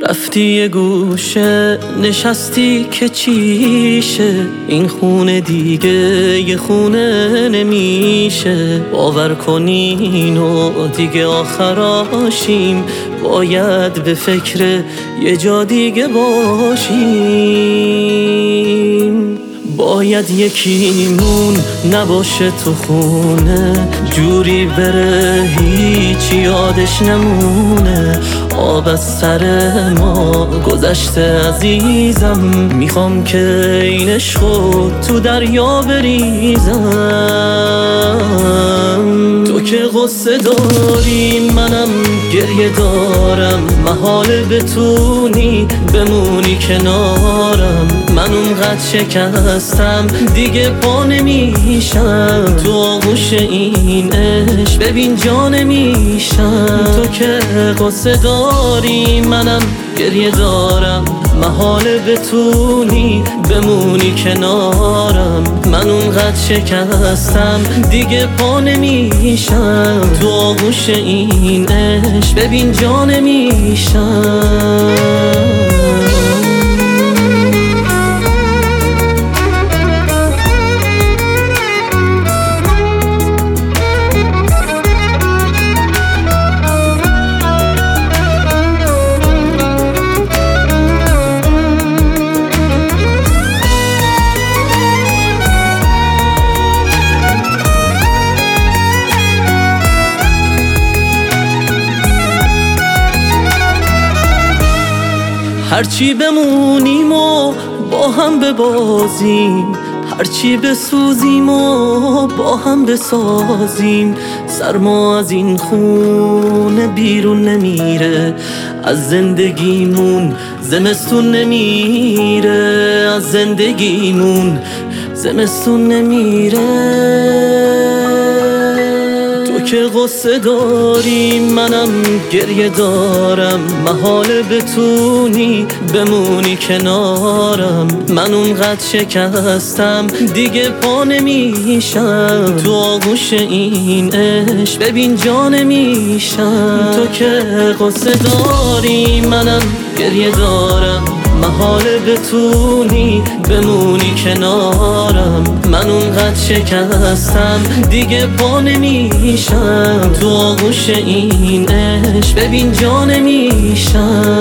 رفتی یه گوشه نشستی که چیشه، این خونه دیگه یه خونه نمیشه. باور کنین و دیگه آخراشیم، باید به فکر یه جا دیگه باشیم. باید یکیمون نباشه تو خونه، جوری بره هیچ یادش نمونه. آب از سر ما گذشته عزیزم، میخوام که این عشقو تو دریا بریزم. تو که غصه داری منم گریه دارم، محاله بتونی بمونی کنارم. من اونقدر شکستم دیگه پا نمیشم، تو آغوش این عشق ببین جا نمیشم. تو که غصه داری منم گریه دارم، محاله بتونی بمونی کنارم. من اونقدر شکستم دیگه پا نمیشم، تو آغوش این عشق ببین جا نمیشم. هرچی بمونیم و با هم ببازیم، هرچی بسوزیم و با هم بسازیم. سرما از این خونه بیرون نمیره، از زندگیمون زمستون نمیره، از زندگیمون زمستون نمیره. تو که غصه داری منم گریه دارم، محاله بتونی بمونی کنارم. من اونقدر شکستم دیگه پا نمیشم، تو آغوش این عشق ببین جا نمیشم. تو که غصه داری منم گریه دارم، محاله بتونی بمونی کنارم. من اونقدر شکستم دیگه پا نمیشم، تو آغوش این عشق ببین جا نمیشم.